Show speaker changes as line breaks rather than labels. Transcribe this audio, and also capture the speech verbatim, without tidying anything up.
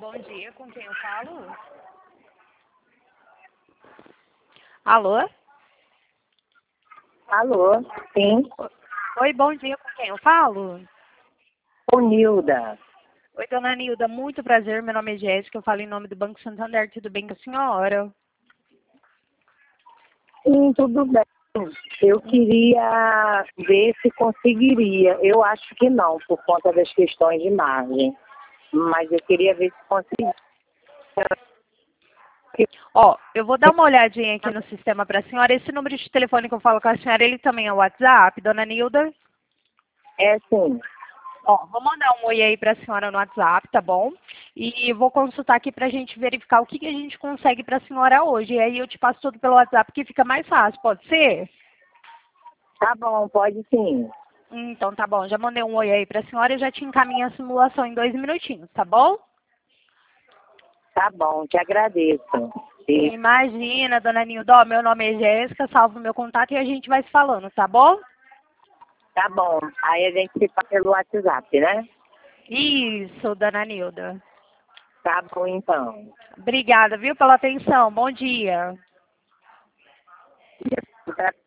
Bom dia, com quem eu falo? Alô?
Alô, sim,
Oi, bom dia, com quem eu falo?
o Nilda.
Oi, dona Nilda, muito prazer, meu nome é Jéssica, eu falo em nome do Banco Santander, tudo bem com a senhora?
Sim, tudo bem. Eu queria ver se conseguiria. Eu acho que não, por conta das questões de margem. Mas eu queria ver se conseguiria.
Ó, eu vou dar uma olhadinha aqui no sistema para a senhora, esse número de telefone que eu falo com a senhora, ele também é o WhatsApp, dona Nilda?
É sim,
Ó, vou mandar um oi aí para a senhora no WhatsApp, tá bom? E vou consultar aqui para a gente verificar o que, que a gente consegue para a senhora hoje. E aí eu te passo tudo pelo WhatsApp que fica mais fácil, pode ser?
tá bom, pode sim.
Então tá bom, já mandei um oi aí para a senhora e já te encaminho a simulação em dois minutinhos, tá bom?
Tá bom, te agradeço. E
Imagina, dona Nilda, ó, meu nome é Jéssica, salvo meu contato e a gente vai se falando, tá bom?
tá bom, aí a gente se fala pelo WhatsApp, né?
Isso, dona Nilda.
Tá bom então.
Obrigada, viu, pela atenção. Bom dia.